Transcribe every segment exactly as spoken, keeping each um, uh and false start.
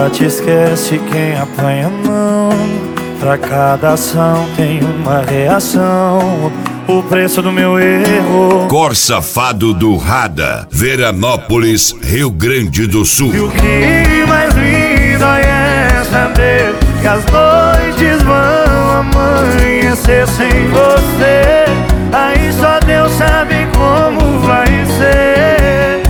Ela te esquece quem apanha a mão. Pra cada ação tem uma reação. O preço do meu erro. Cor Safado do Rada, Veranópolis, Rio Grande do Sul. E o que mais me dói é saber que as noites vão amanhecer sem você. Aí só Deus sabe como vai ser.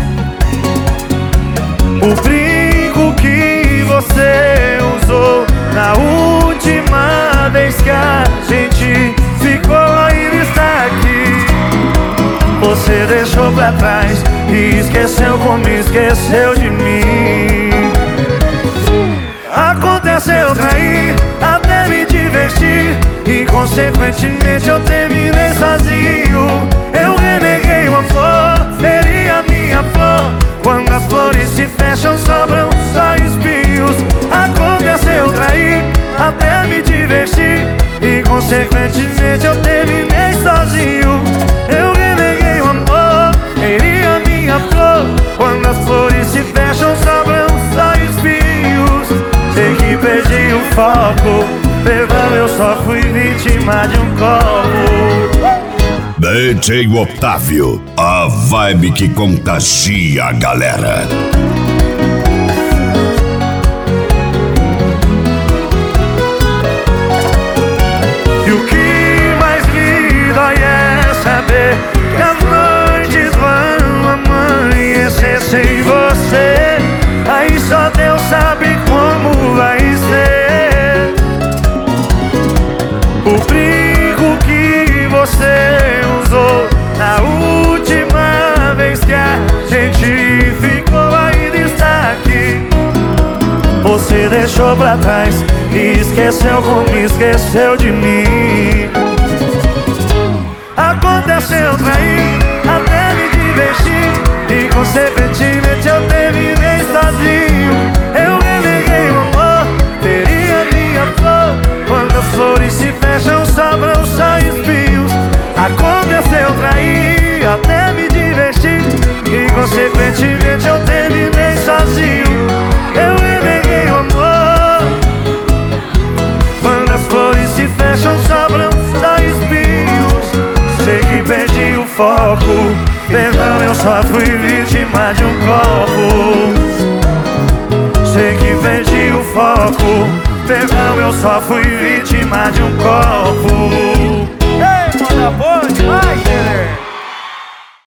O brinco que você usou na última vez que a gente ficou ainda está aqui. Você deixou pra trás e esqueceu como esqueceu de mim. Aconteceu trair, até me divertir, e consequentemente eu terminei sozinho. Eu reneguei uma flor, feri a minha flor. Quando as flores se fecham sobram só espinhos. Aconteceu trair, até me divertir, e consequentemente eu terminei sozinho. Eu reneguei o amor, feri a minha flor. Quando as flores se fecham sobram só espinhos. Sei que perdi o foco, perdão, eu só fui vítima de um copo. D J Otávio, a vibe que contagia a galera. E o que mais me dói é saber que as noites vão amanhecer sem você. Aí só Deus sabe como vai ser. O brinco que você usou na última vez que a gente ficou ainda está aqui. Você deixou pra trás e esqueceu como esqueceu de mim. Aconteceu trair, até me divertir, e consequentemente eu terminei sozinho. Eu reneguei o amor, feri a minha flor. Quando as flores se fecham sobram só espinhos. Aconteceu trair, até me divertir, e consequentemente eu terminei sozinho. Eu reneguei o amor. Quando as flores se fecham sobram só espinhos. Sei que perdi o foco, perdão, eu só fui vítima de um copo. Sei que perdi o foco, perdão, eu só fui vítima de um copo.